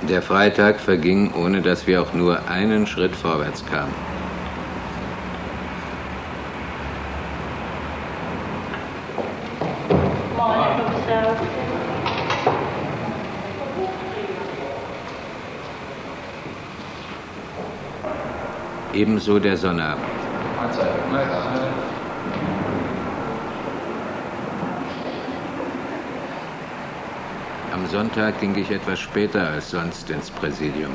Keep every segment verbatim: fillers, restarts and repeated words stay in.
Der Freitag verging, ohne dass wir auch nur einen Schritt vorwärts kamen. Ebenso der Sonnabend. Am Sonntag ging ich etwas später als sonst ins Präsidium.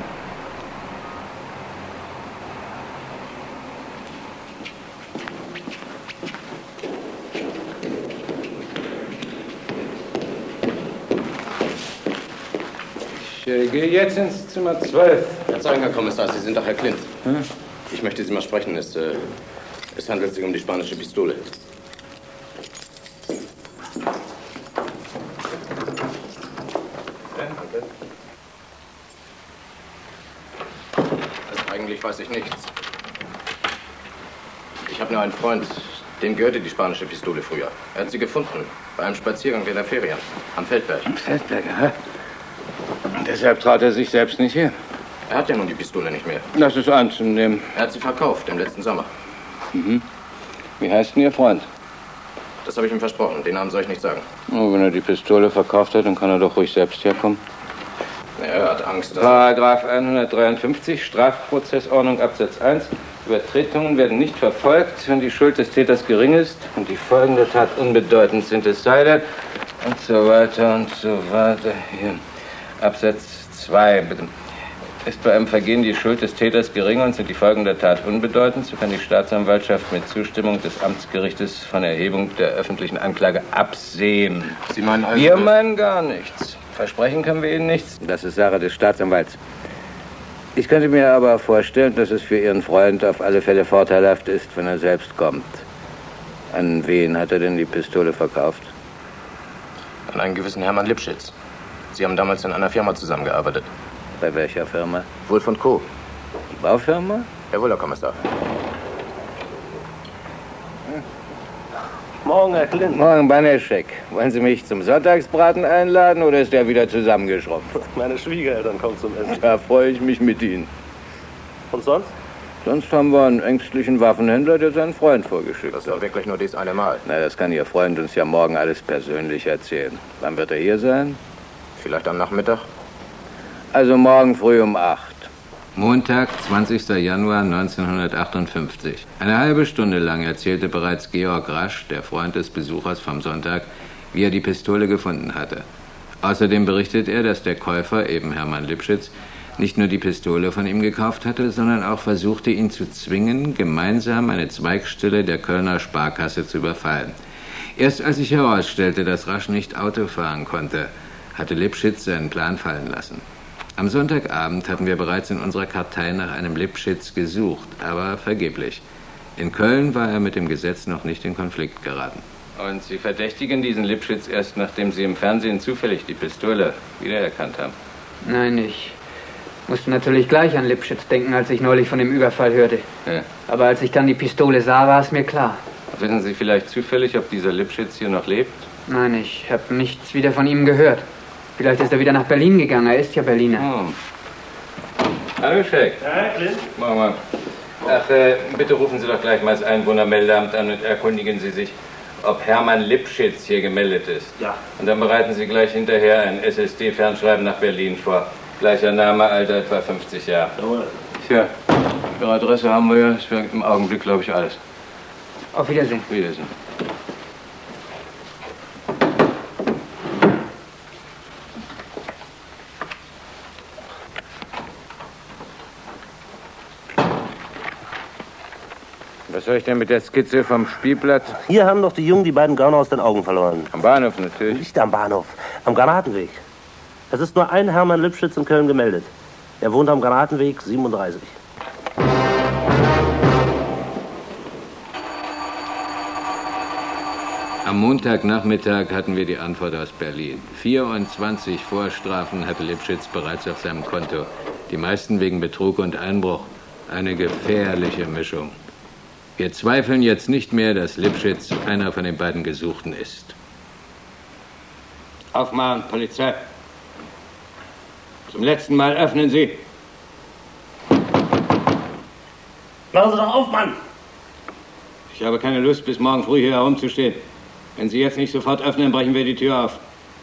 Ich äh, gehe jetzt ins Zimmer zwölf. Verzeihung, Herr Kommissar, Sie sind doch Herr Klint. Hm? Ich möchte Sie mal sprechen. Es, äh, es handelt sich um die spanische Pistole. Also eigentlich weiß ich nichts. Ich habe nur einen Freund, dem gehörte die spanische Pistole früher. Er hat sie gefunden, bei einem Spaziergang in der Ferien, am Feldberg. Am Feldberg, hä? Und deshalb traut er sich selbst nicht her. Er hat ja nun die Pistole nicht mehr. Das ist anzunehmen. Er hat sie verkauft im letzten Sommer. Mhm. Wie heißt denn Ihr Freund? Das habe ich ihm versprochen. Den Namen soll ich nicht sagen. Oh, wenn er die Pistole verkauft hat, dann kann er doch ruhig selbst herkommen. Er hat Angst, dass... Paragraph hundertdreiundfünfzig, Strafprozessordnung, Absatz eins. Übertretungen werden nicht verfolgt, wenn die Schuld des Täters gering ist und die Folgen der Tat unbedeutend sind, es sei denn, und so weiter und so weiter. Hier. Absatz zwei, bitte. Ist bei einem Vergehen die Schuld des Täters gering und sind die Folgen der Tat unbedeutend, so kann die Staatsanwaltschaft mit Zustimmung des Amtsgerichtes von Erhebung der öffentlichen Anklage absehen. Sie meinen also... Wir meinen gar nichts. Versprechen können wir Ihnen nichts. Das ist Sache des Staatsanwalts. Ich könnte mir aber vorstellen, dass es für Ihren Freund auf alle Fälle vorteilhaft ist, wenn er selbst kommt. An wen hat er denn die Pistole verkauft? An einen gewissen Hermann Lipschitz. Sie haben damals in einer Firma zusammengearbeitet. Bei welcher Firma? Wolf und Co. Die Baufirma? Jawohl, Herr Kommissar. Morgen, Herr Klint. Morgen, Baneschek. Wollen Sie mich zum Sonntagsbraten einladen oder ist der wieder zusammengeschrumpft? Meine Schwiegereltern kommen zum Essen. Da freue ich mich mit Ihnen. Und sonst? Sonst haben wir einen ängstlichen Waffenhändler, der seinen Freund vorgeschickt hat. Das war wirklich nur dies eine Mal. Na, das kann Ihr Freund uns ja morgen alles persönlich erzählen. Wann wird er hier sein? Vielleicht am Nachmittag? Also morgen früh um acht. Montag, zwanzigster Januar neunzehnhundertachtundfünfzig. Eine halbe Stunde lang erzählte bereits Georg Rasch, der Freund des Besuchers vom Sonntag, wie er die Pistole gefunden hatte. Außerdem berichtet er, dass der Käufer, eben Hermann Lipschitz, nicht nur die Pistole von ihm gekauft hatte, sondern auch versuchte, ihn zu zwingen, gemeinsam eine Zweigstelle der Kölner Sparkasse zu überfallen. Erst als sich herausstellte, dass Rasch nicht Auto fahren konnte, hatte Lipschitz seinen Plan fallen lassen. Am Sonntagabend hatten wir bereits in unserer Kartei nach einem Lipschitz gesucht, aber vergeblich. In Köln war er mit dem Gesetz noch nicht in Konflikt geraten. Und Sie verdächtigen diesen Lipschitz erst, nachdem Sie im Fernsehen zufällig die Pistole wiedererkannt haben? Nein, ich musste natürlich gleich an Lipschitz denken, als ich neulich von dem Überfall hörte. Ja. Aber als ich dann die Pistole sah, war es mir klar. Wissen Sie vielleicht zufällig, ob dieser Lipschitz hier noch lebt? Nein, ich habe nichts wieder von ihm gehört. Vielleicht ist er wieder nach Berlin gegangen. Er ist ja Berliner. Oh. Hallo, Scheck. Ja, Klint. Morgen mal. Ach, äh, bitte rufen Sie doch gleich mal das Einwohnermeldeamt an und erkundigen Sie sich, ob Hermann Lipschitz hier gemeldet ist. Ja. Und dann bereiten Sie gleich hinterher ein S S D-Fernschreiben nach Berlin vor. Gleicher Name, Alter etwa fünfzig Jahre. Jawohl. Tja, Ihre Adresse haben wir ja. Das wäre im Augenblick, glaube ich, alles. Auf Wiedersehen. Wiedersehen. Was soll ich denn mit der Skizze vom Spielplatz? Hier haben doch die Jungen die beiden Gauner aus den Augen verloren. Am Bahnhof natürlich. Nicht am Bahnhof, am Granatenweg. Es ist nur ein Hermann Lipschitz in Köln gemeldet. Er wohnt am Granatenweg siebenunddreißig. Am Montagnachmittag hatten wir die Antwort aus Berlin. vierundzwanzig Vorstrafen hatte Lipschitz bereits auf seinem Konto. Die meisten wegen Betrug und Einbruch. Eine gefährliche Mischung. Wir zweifeln jetzt nicht mehr, dass Lipschitz einer von den beiden Gesuchten ist. Aufmachen, Polizei. Zum letzten Mal öffnen Sie. Machen Sie doch auf, Mann! Ich habe keine Lust, bis morgen früh hier herumzustehen. Wenn Sie jetzt nicht sofort öffnen, brechen wir die Tür auf.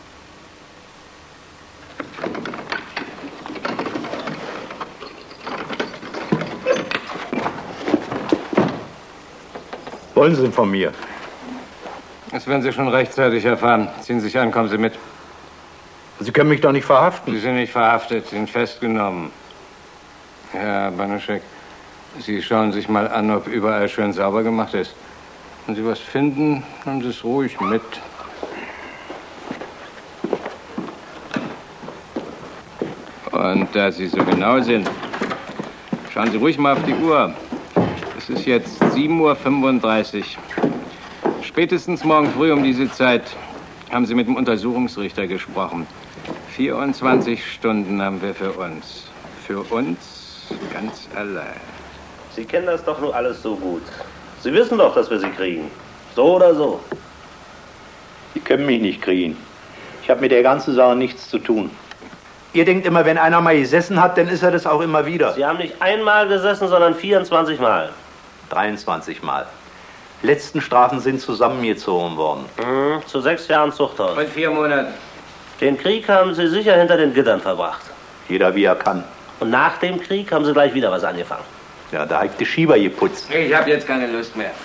Wollen Sie denn von mir? Das werden Sie schon rechtzeitig erfahren. Ziehen Sie sich an, kommen Sie mit. Sie können mich doch nicht verhaften. Sie sind nicht verhaftet, Sie sind festgenommen. Herr Banaschek, Sie schauen sich mal an, ob überall schön sauber gemacht ist. Wenn Sie was finden, nehmen Sie es ruhig mit. Und da Sie so genau sind, schauen Sie ruhig mal auf die Uhr. Es ist jetzt sieben Uhr fünfunddreißig. Spätestens morgen früh um diese Zeit haben Sie mit dem Untersuchungsrichter gesprochen. vierundzwanzig Stunden haben wir für uns. Für uns ganz allein. Sie kennen das doch nur alles so gut. Sie wissen doch, dass wir Sie kriegen. So oder so. Sie können mich nicht kriegen. Ich habe mit der ganzen Sache nichts zu tun. Ihr denkt immer, wenn einer mal gesessen hat, dann ist er das auch immer wieder. Sie haben nicht einmal gesessen, sondern vierundzwanzig Mal. dreiundzwanzig Mal. Letzten Strafen sind zusammengezogen worden. Mhm, zu sechs Jahren Zuchthaus. Und vier Monaten. Den Krieg haben Sie sicher hinter den Gittern verbracht. Jeder wie er kann. Und nach dem Krieg haben Sie gleich wieder was angefangen. Ja, da habe ich die Schieber geputzt. Ich habe jetzt keine Lust mehr.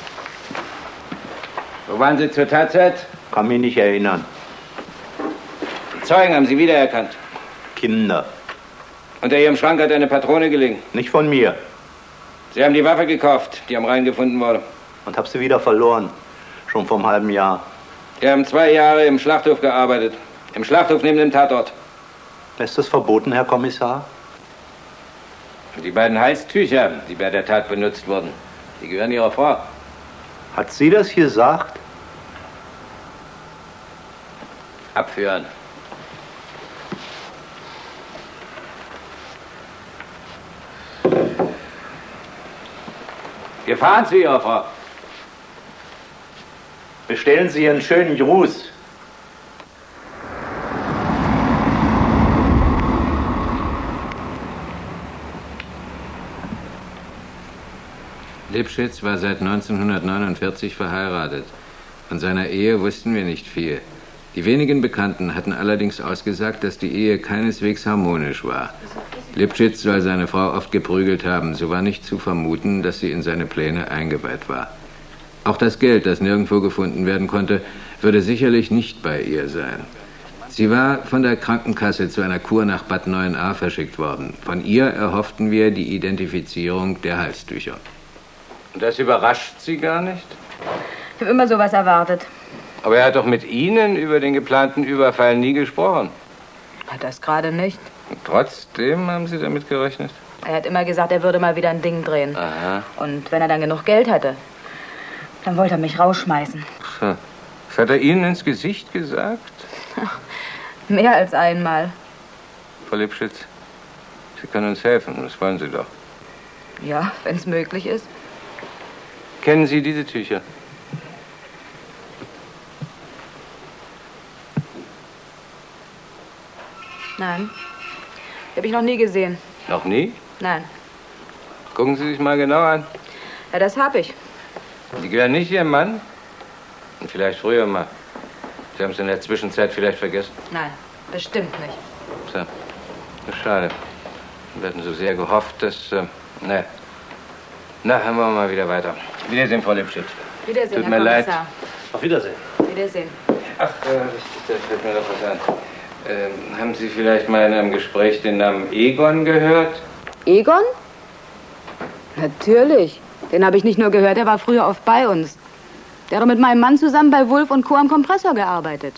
Wo waren Sie zur Tatzeit? Kann mich nicht erinnern. Die Zeugen haben Sie wiedererkannt. Kinder. Unter Ihrem Schrank hat eine Patrone gelegen. Nicht von mir. Sie haben die Waffe gekauft, die am Rhein gefunden wurde. Und habe sie wieder verloren. Schon vor einem halben Jahr. Sie haben zwei Jahre im Schlachthof gearbeitet. Im Schlachthof neben dem Tatort. Ist das verboten, Herr Kommissar? Und die beiden Halstücher, die bei der Tat benutzt wurden, die gehören Ihrer Frau. Hat sie das gesagt? Abführen. Gefahren Sie, Ihre Frau. Bestellen Sie einen schönen Gruß. Lipschitz war seit neunzehnhundertneunundvierzig verheiratet. Von seiner Ehe wussten wir nicht viel. Die wenigen Bekannten hatten allerdings ausgesagt, dass die Ehe keineswegs harmonisch war. Lipschitz soll seine Frau oft geprügelt haben, so war nicht zu vermuten, dass sie in seine Pläne eingeweiht war. Auch das Geld, das nirgendwo gefunden werden konnte, würde sicherlich nicht bei ihr sein. Sie war von der Krankenkasse zu einer Kur nach Bad Neuenahr verschickt worden. Von ihr erhofften wir die Identifizierung der Halstücher. Und das überrascht Sie gar nicht? Ich habe immer sowas erwartet. Aber er hat doch mit Ihnen über den geplanten Überfall nie gesprochen. Das gerade nicht. Und trotzdem haben Sie damit gerechnet? Er hat immer gesagt, er würde mal wieder ein Ding drehen. Aha. Und wenn er dann genug Geld hatte, dann wollte er mich rausschmeißen. Was hat er Ihnen ins Gesicht gesagt? Ach, mehr als einmal. Frau Lipschitz, Sie können uns helfen, das wollen Sie doch. Ja, wenn es möglich ist. Kennen Sie diese Tücher? Nein. Die habe ich noch nie gesehen. Noch nie? Nein. Gucken Sie sich mal genau an. Ja, das habe ich. Die gehören nicht Ihrem Mann? Und vielleicht früher mal. Sie haben es in der Zwischenzeit vielleicht vergessen. Nein, bestimmt nicht. So, das ist schade. Wir hatten so sehr gehofft, dass... Äh, ne. Na, hören wir mal wieder weiter. Wiedersehen, Frau Lipschitz. Wiedersehen, Tut Herr mir leid. Kommissar. Auf Wiedersehen. Wiedersehen. Ach, äh, richtig, da fällt mir doch was an. Ähm, haben Sie vielleicht mal in einem Gespräch den Namen Egon gehört? Egon? Natürlich. Den habe ich nicht nur gehört, der war früher oft bei uns. Der hat doch mit meinem Mann zusammen bei Wulff und Co. am Kompressor gearbeitet.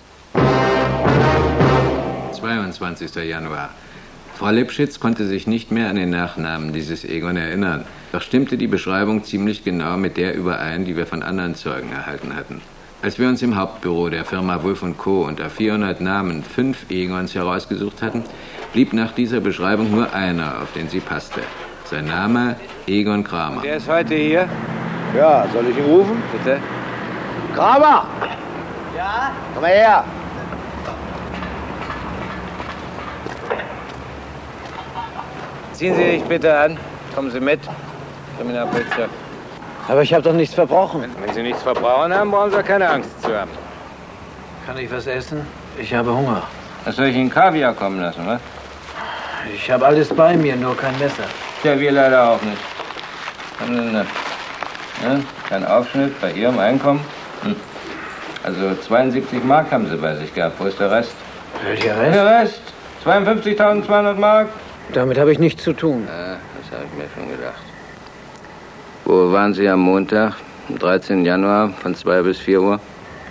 zweiundzwanzigster Januar. Frau Lipschitz konnte sich nicht mehr an den Nachnamen dieses Egon erinnern. Doch stimmte die Beschreibung ziemlich genau mit der überein, die wir von anderen Zeugen erhalten hatten. Als wir uns im Hauptbüro der Firma Wulff und Co. unter vierhundert Namen fünf Egons herausgesucht hatten, blieb nach dieser Beschreibung nur einer, auf den sie passte. Sein Name Egon Kramer. Der ist heute hier. Ja, soll ich ihn rufen? Bitte? Kramer! Ja? Komm mal her! ziehen Sie sich bitte an. Kommen Sie mit. Kriminalpolizei. Aber ich habe doch nichts verbrochen. Wenn Sie nichts verbrauchen haben, brauchen Sie keine Angst zu haben. Kann ich was essen? Ich habe Hunger. Was soll ich Ihnen Kaviar kommen lassen, was? Ich habe alles bei mir, nur kein Messer. Ja, wir leider auch nicht. Haben Sie denn das? Ja, kein Aufschnitt bei Ihrem Einkommen? Hm. Also zweiundsiebzig Mark haben Sie bei sich gehabt. Wo ist der Rest? Welcher Rest? Der Rest? zweiundfünfzigtausendzweihundert Mark? Damit habe ich nichts zu tun. Ja, das habe ich mir schon gedacht. Wo waren Sie am Montag, am dreizehnten Januar, von zwei bis vier Uhr?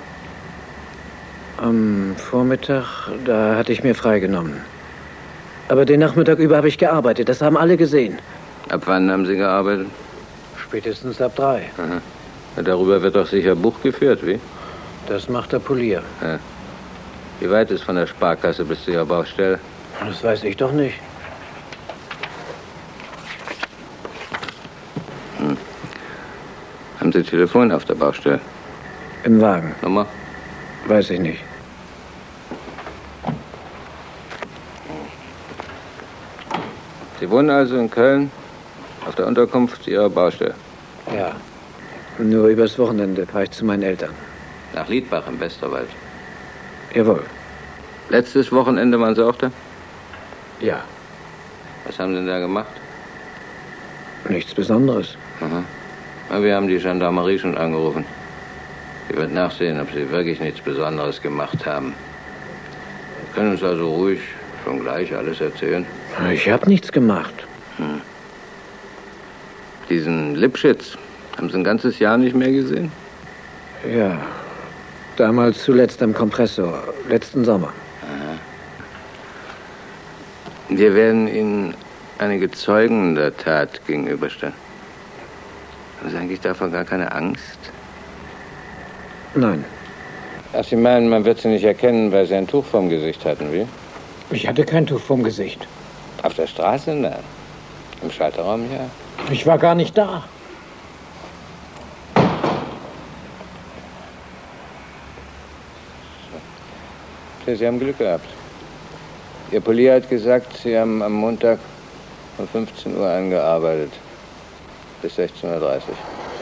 Am Vormittag, da hatte ich mir freigenommen. Aber den Nachmittag über habe ich gearbeitet. Das haben alle gesehen. Ab wann haben Sie gearbeitet? Spätestens ab drei. Aha. Ja, darüber wird doch sicher Buch geführt, wie? Das macht der Polier. Ja. Wie weit ist von der Sparkasse bis zu Ihrer Baustelle? Das weiß ich doch nicht. Hm. Haben Sie Telefon auf der Baustelle? Im Wagen. Nummer? Weiß ich nicht. Sie wohnen also in Köln, auf der Unterkunft Ihrer Baustelle? Ja. Nur übers Wochenende fahre ich zu meinen Eltern. Nach Liedbach im Westerwald? Jawohl. Letztes Wochenende waren Sie auch da? Ja. Was haben Sie denn da gemacht? Nichts Besonderes. Aha. Na, wir haben die Gendarmerie schon angerufen. Sie wird nachsehen, ob Sie wirklich nichts Besonderes gemacht haben. Sie können uns also ruhig schon gleich alles erzählen. Ich habe nichts gemacht. Hm. Diesen Lipschitz haben Sie ein ganzes Jahr nicht mehr gesehen? Ja. Damals zuletzt am Kompressor. Letzten Sommer. Aha. Wir werden Ihnen einige Zeugen der Tat gegenüberstellen. Haben Sie eigentlich davon gar keine Angst? Nein. Ach, Sie meinen, man wird Sie nicht erkennen, weil Sie ein Tuch vorm Gesicht hatten, wie? Ich hatte kein Tuch vorm Gesicht. Auf der Straße? Nein. Im Schalterraum, ja. Ich war gar nicht da. Ja, Sie haben Glück gehabt. Ihr Polier hat gesagt, Sie haben am Montag von fünfzehn Uhr an gearbeitet. Bis sechzehn Uhr dreißig.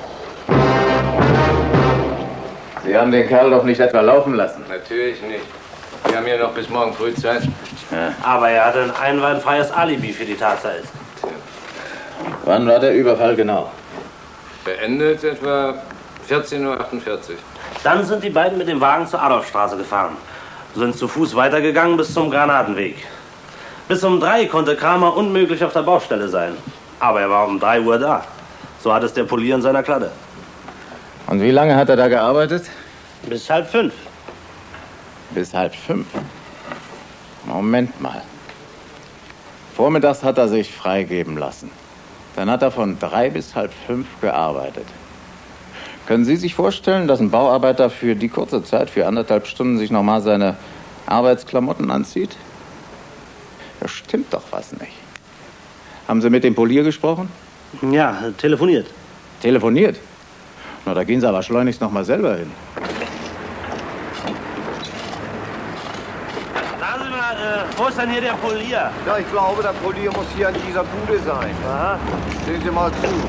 Sie haben den Kerl doch nicht etwa laufen lassen? Natürlich nicht. Wir haben hier noch bis morgen früh Zeit. Ja. Aber er hatte ein einwandfreies Alibi für die Tat selbst. Wann war der Überfall genau? Beendet etwa vierzehn Uhr achtundvierzig. Dann sind die beiden mit dem Wagen zur Adolfstraße gefahren. Sind zu Fuß weitergegangen bis zum Granatenweg. Bis um drei konnte Kramer unmöglich auf der Baustelle sein. Aber er war um drei Uhr da. So hat es der Polier in seiner Kladde. Und wie lange hat er da gearbeitet? Bis halb fünf. Bis halb fünf. Moment mal. Vormittags hat er sich freigeben lassen. Dann hat er von drei bis halb fünf gearbeitet. Können Sie sich vorstellen, dass ein Bauarbeiter für die kurze Zeit, für anderthalb Stunden, sich nochmal seine Arbeitsklamotten anzieht? Da stimmt doch was nicht. Haben Sie mit dem Polier gesprochen? Ja, telefoniert. Telefoniert? Na, da gehen Sie aber schleunigst noch mal selber hin. Sagen Sie mal, äh, wo ist denn hier der Polier? Ja, ich glaube, der Polier muss hier in dieser Bude sein. Aha. Sehen Sie mal zu.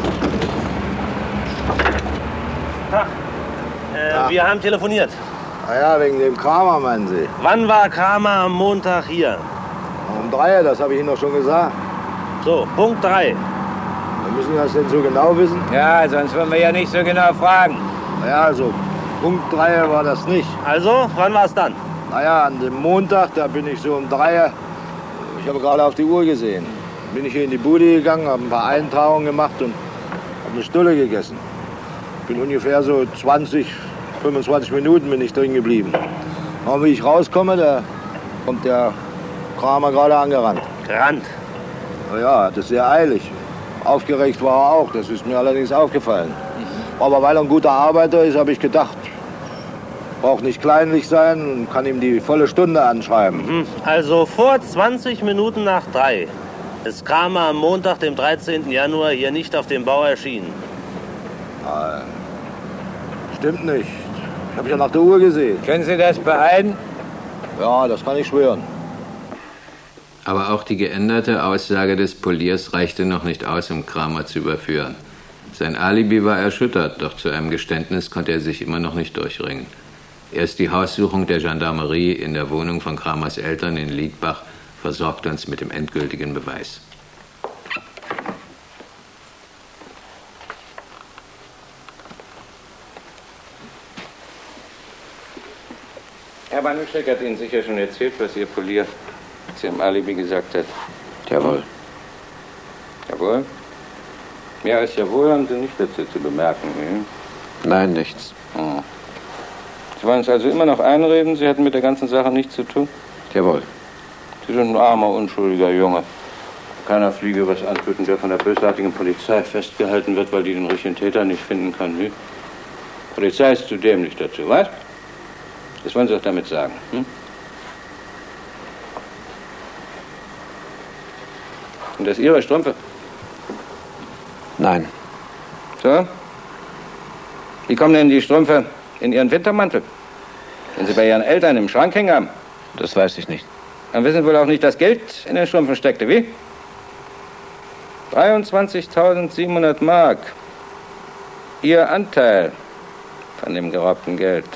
Tag. Äh, Ja. Wir haben telefoniert. Ah ja, wegen dem Kramer, meinen Sie. Wann war Kramer am Montag hier? Um drei, das habe ich Ihnen doch schon gesagt. So, Punkt drei. Wir müssen das denn so genau wissen? Ja, sonst wollen wir ja nicht so genau fragen. Naja, also, Punkt drei war das nicht. Also, wann war es dann? Naja, an dem Montag, da bin ich so um drei. Ich habe gerade auf die Uhr gesehen. Bin ich hier in die Bude gegangen, habe ein paar Eintragungen gemacht und habe eine Stulle gegessen. Bin ungefähr so zwanzig, fünfundzwanzig Minuten bin ich drin geblieben. Und wie ich rauskomme, da kommt der Kramer gerade angerannt. Gerannt. Naja, hat es sehr eilig. Aufgeregt war er auch, das ist mir allerdings aufgefallen. Aber weil er ein guter Arbeiter ist, habe ich gedacht, braucht nicht kleinlich sein und kann ihm die volle Stunde anschreiben. Mhm. Also vor zwanzig Minuten nach drei ist Kramer am Montag, dem dreizehnten Januar, hier nicht auf dem Bau erschienen. Nein, stimmt nicht. Ich habe ja nach der Uhr gesehen. Können Sie das beeiden? Ja, das kann ich schwören. Aber auch die geänderte Aussage des Poliers reichte noch nicht aus, um Kramer zu überführen. Sein Alibi war erschüttert, doch zu einem Geständnis konnte er sich immer noch nicht durchringen. Erst die Haussuchung der Gendarmerie in der Wohnung von Kramers Eltern in Liedbach versorgte uns mit dem endgültigen Beweis. Herr Banuschek hat Ihnen sicher schon erzählt, was Ihr Polier zu Ihrem Alibi gesagt hat. Jawohl. Jawohl? Mehr als jawohl haben Sie nicht dazu zu bemerken, hm? Nein, nichts. Oh. Sie wollen es also immer noch einreden, Sie hätten mit der ganzen Sache nichts zu tun? Jawohl. Sie sind ein armer, unschuldiger Junge. Keiner Fliege was antun, der von der bösartigen Polizei festgehalten wird, weil die den richtigen Täter nicht finden kann. Hm? Polizei ist zu dämlich dazu, was? Das wollen Sie doch damit sagen, hm? Und das Ihre Strümpfe? Nein. So? Wie kommen denn die Strümpfe in Ihren Wintermantel? Wenn Sie bei Ihren Eltern im Schrank hängen haben? Das weiß ich nicht. Dann wissen Sie wohl auch nicht, dass Geld in den Strümpfen steckte, wie? dreiundzwanzigtausendsiebenhundert Mark. Ihr Anteil von dem geraubten Geld.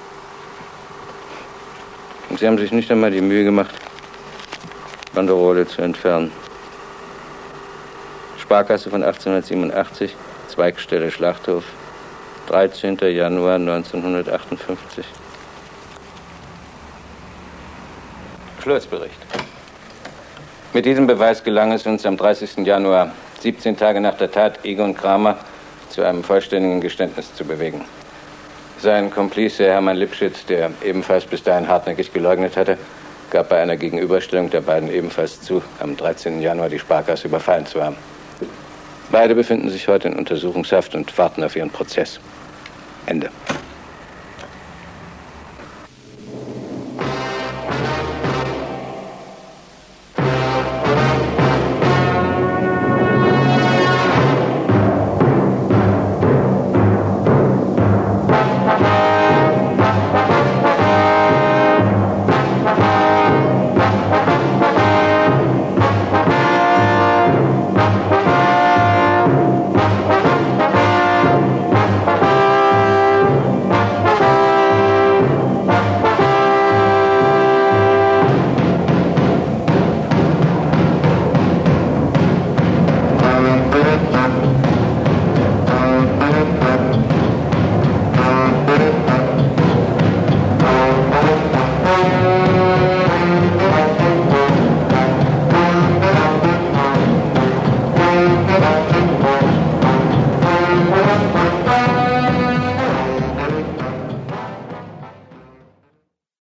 Und Sie haben sich nicht einmal die Mühe gemacht, Banderole zu entfernen. Sparkasse von achtzehnhundertsiebenundachtzig, Zweigstelle Schlachthof, dreizehnter Januar neunzehnhundertachtundfünfzig. Schlussbericht. Mit diesem Beweis gelang es uns am dreißigsten Januar, siebzehn Tage nach der Tat, Egon Kramer zu einem vollständigen Geständnis zu bewegen. Sein Komplice Hermann Lipschitz, der ebenfalls bis dahin hartnäckig geleugnet hatte, gab bei einer Gegenüberstellung der beiden ebenfalls zu, am dreizehnten Januar die Sparkasse überfallen zu haben. Beide befinden sich heute in Untersuchungshaft und warten auf ihren Prozess. Ende. Thank you.